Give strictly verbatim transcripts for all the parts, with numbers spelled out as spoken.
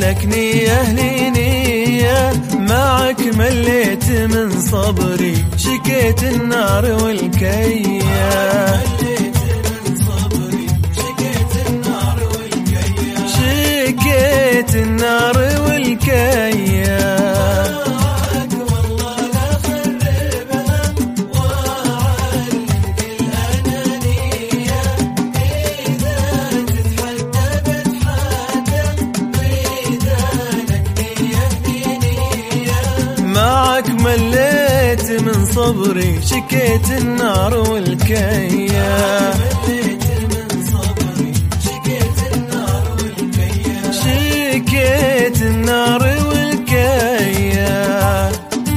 لك نية لي نية، معك مليت من صبري شكيت النار والكية. شكيت النار والكية مليت من صبري شكيت النار والكية. شكيت النار والكية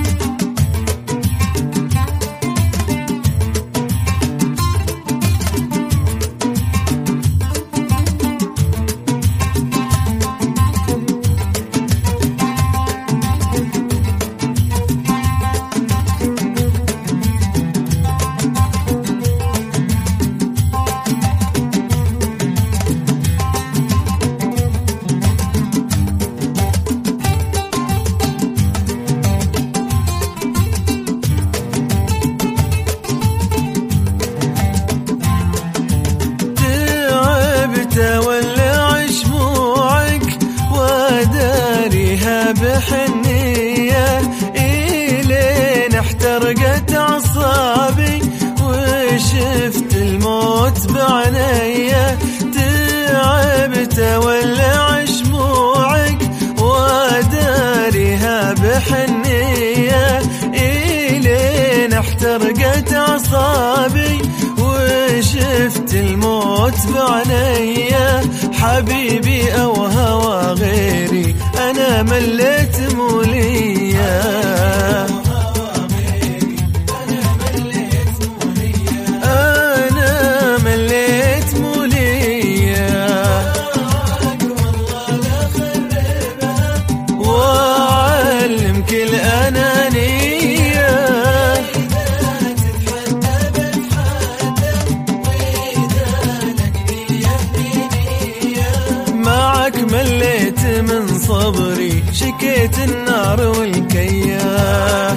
تولع شموعك وداريها بحنية، إلين احترقت أعصابي وشفت الموت بعنية. تعب تولع شموعك وداريها بحنية، إلين احترقت أعصابي وشفت الموت بعنيا. حبيبي أو هوى غيري أنا مليت موليا. أنا مليت موليا وأعلمك الأنانية. معك مليت من صبري شكيت النار والكية.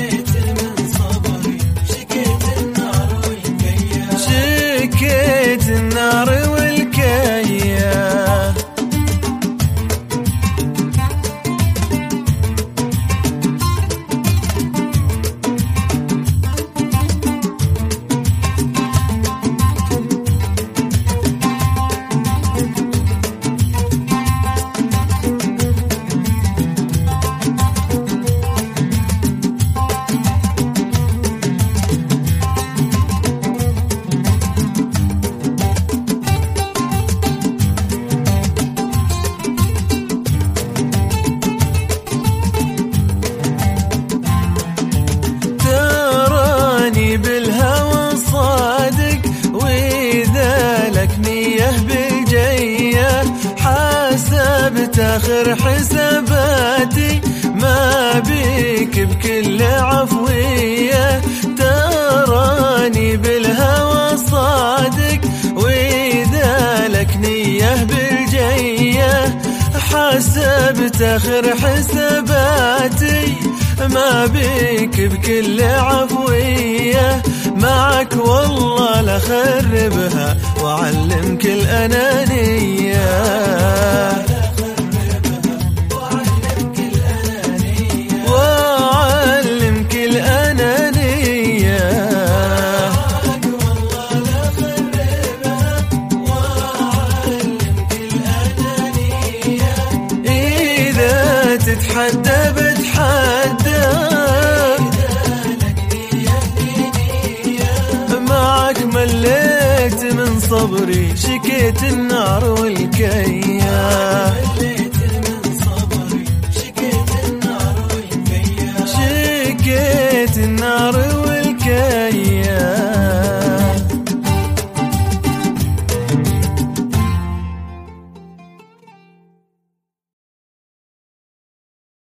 شكيت النار والكية بالهوى صادق، وإذا لك نية بالجية حاسبت آخر حساباتي، ما بيك بكل عفوية. تراني بالهوى صادق، وإذا لك نية بالجية حاسبت آخر حساباتي، ما بيك بكل عفوية. معك والله لخربها وأعلمك الأنانية. وأعلمك الأنانية. إذا تتحدى بتحدى، معك مليت من صبري شكيت النار والكية. شكيت النار والكية